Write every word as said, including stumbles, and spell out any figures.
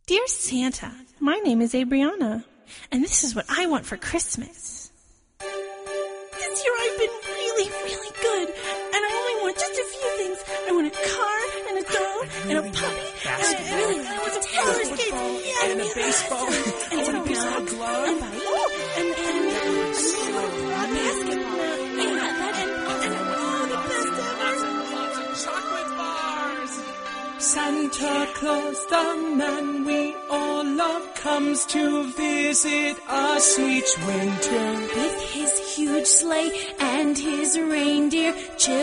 Dear Santa, my name is Abriana, and this is what I want for Christmas. This year I've been really, really good, and I only want just a few things. I want a car, and a doll, and a puppy, and I really I want a roller skates, yeah, and a baseball, and I want a baseball glove, and and and and a basketball, yeah, that and and all the best ever. lots of chocolate bars. Santa Claus, the man we all love, comes to visit us each winter. With his huge sleigh and his reindeer,